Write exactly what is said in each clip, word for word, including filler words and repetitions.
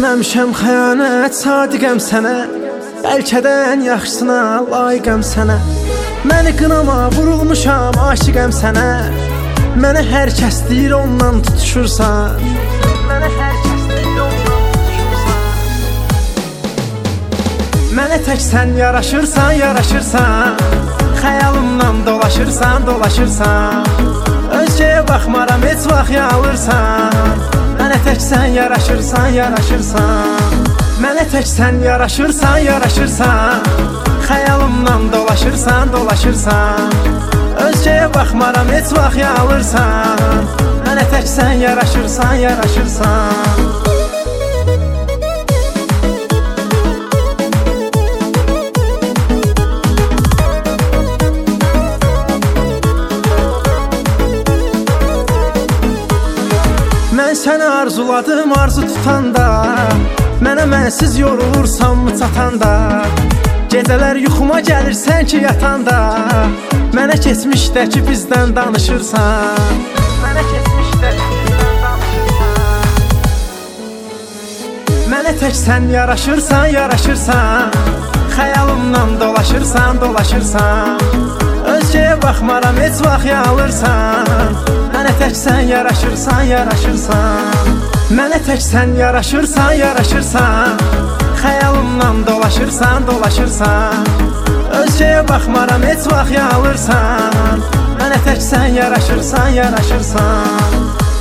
Etməmişəm xəyanət, sadiqəm sənə. Bəlkə də ən yaxşısına layiqəm sənə. Məni qınama, vurulmuşam, aşiqəm sənə. Mənə hər kəs deyir ondan tutuşursan. Mənə hər kəs deyir ondan tutuşursan. Mənə tək sən yaraşırsan, yaraşırsan. Xəyalımdan dolaşırsan, dolaşırsan. Özgəyə baxmaram, heç vaxt yalırsan. Mənə tək sən yaraşırsan, yaraşırsan. Mənə tək sən yaraşırsan, yaraşırsan. Xəyalımdan dolaşırsan, dolaşırsan. Özgəyə baxmaram, heç vaxt yalırsan. Mənə tək sən yaraşırsan, yaraşırsan. Mən səni arzuladım, arzu tutanda. Mənə mənsiz yorulursan mı çatanda. Gecələr yuxuma gəlirsən ki yatanda. Mənə keçmişdəki bizdən danışırsan. Mənə keçmişdəki bizdən danışırsan. Mənə tək sən yaraşırsan, yaraşırsan. Xəyalımdan dolaşırsan, dolaşırsan. Özgəyə baxmaram, heç vaxt yalırsan. Mənə tək sən yaraşırsan, yaraşırsan. Mənə tək sən yaraşırsan, yaraşırsan. Xəyalımdan dolaşırsan, dolaşırsan. Özgəyə baxmaram, heç vaxt yalırsan. Mənə tək sən yaraşırsan, yaraşırsan.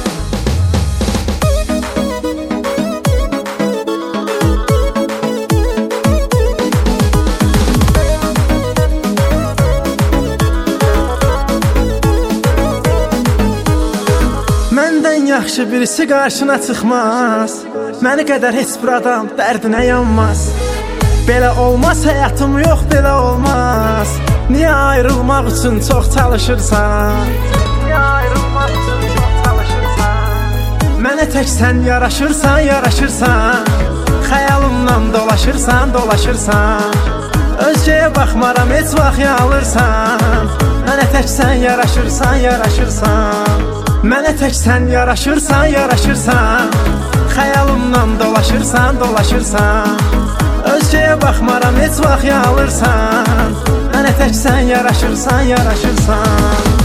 Məndən yaxşı birisi qarşına çıxmaz. Məni qədər heç bir adam dərdinə yanmaz. Belə olmaz həyatım, yox belə olmaz. Niyə ayrılmaq üçün çox çalışırsan? Niyə ayrılmaq üçün çox çalışırsan? Mənə tək sən yaraşırsan, yaraşırsan. Xəyalımdan dolaşırsan, dolaşırsan. Özgəyə baxmaram, heç vaxt yalırsan. Mənə tək sən yaraşırsan, yaraşırsan. Mənə tək sən yaraşırsan, yaraşırsan. Xəyalımdan dolaşırsan, dolaşırsan. Özgəyə baxmaram, heç vaxt yalırsan. Mənə tək sən yaraşırsan, yaraşırsan.